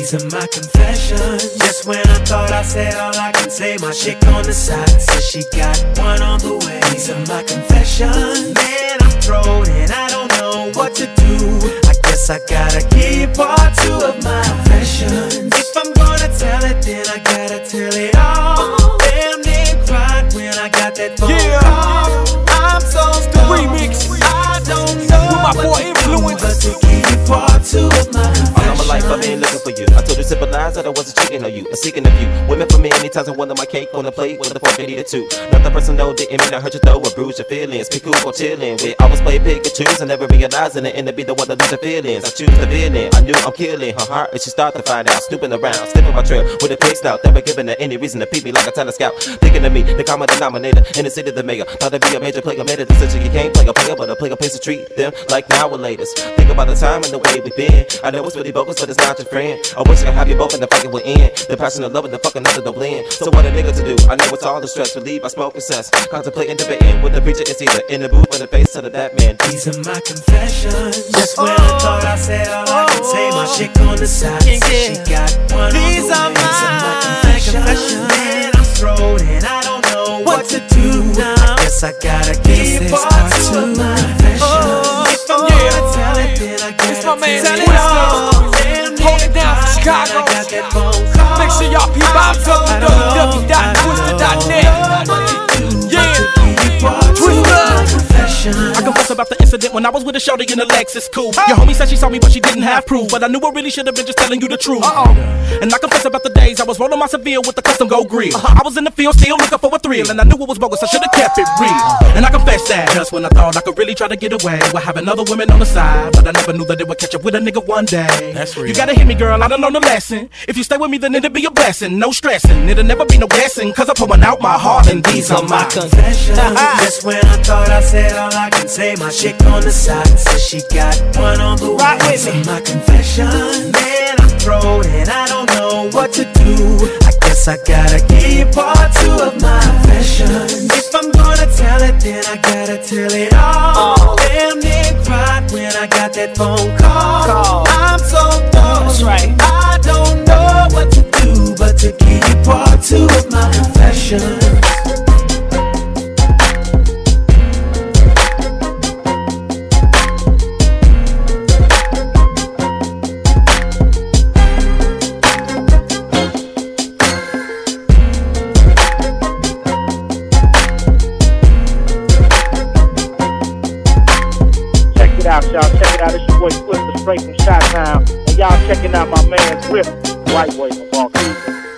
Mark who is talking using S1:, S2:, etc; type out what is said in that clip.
S1: These are my confessions. Just when I thought I said all I can say, my chick on the side says she got one on the way. These are my confessions. Man, I'm thrown and I don't know what to do. I guess I gotta give you part two of my confessions. If I'm gonna tell it, then I gotta tell it all. Damn, they cried when I got that phone call. I'm so stoned.
S2: Remix.
S1: I don't know
S2: with my boy Influence.
S1: But to give you part two of my confessions.
S3: All of my life I've been looking for you. I told you simple lies that I wasn't cheating on you and seeking of you. Women for me anytime I wanted my cake on the plate with a fork and eat it too. Not the person though didn't mean I hurt you though or bruise your feelings. Be cool for chilling. We always play pick and choose and never realizing it and to be the one that lose your feelings. I choose the villain. I knew I'm killing her heart and she started to find out. Snooping around, sniffing my trail with a pig snout. Never giving her any reason to peep me like a tennis scout. Thinking of me, the common denominator in the city, the mayor. Thought to be a major player, made a decision. You can't play a player, but a player pays to treat them like now or laters. Think about the time and the way we've been. I know it's really bogus, but it's not your friend. I wish I could have you both and the fight will end. The passion of love and the fucking nothing to blend. So what a nigga to do? I know it's all the stress. Relieve by smoking cess. Contemplating, debating with the preacher. It's either in the booth or the face of that man.
S1: These are my confessions. Just when I thought I said all I can say, my chick on the side says she got one on the way. These are my confessions. Man, I'm thrown and I don't know what to do. I guess I gotta give part two of my confessions. If I'm gonna tell it, then I gotta tell it all.
S2: Hold it down for Chicago. Make sure y'all peep out www.twister.net. Yeah, Twister.
S4: I confess about the incident when I was with a shorty in a Lexus coupe. Your homie said she saw me but she didn't have proof, but I knew I really should have been just telling you the truth. And I confess about the days I was rolling my Seville with the custom gold grill. I was in the field still looking for a thrill, and I knew it was bogus, I should have kept it real. And I confess that just when I thought I could really try to get away with having other women on the side, but I never knew that it would catch up with a nigga one day. That's real. You gotta hit me, girl, I done learned a lesson. If you stay with me, then it'll be a blessing. No stressing, it'll never be no guessing, cause I'm pouring out my heart and these are my confessions.
S1: Just when I thought I said all I can say, my chick on the side says she got one on the way. These are my confessions. Man, I'm thrown and I don't know what to do. I guess I gotta give you part two of my confessions. If I'm gonna tell it, then I gotta tell it all. Damn, they cried when I got that phone call. I'm so lost, right? I don't know what to do but to give you part two of my confessions.
S5: Y'all check it out, it's your boy Twister straight from Chi-Town. And y'all checking out my man Griff, White Boy from Walt Disney.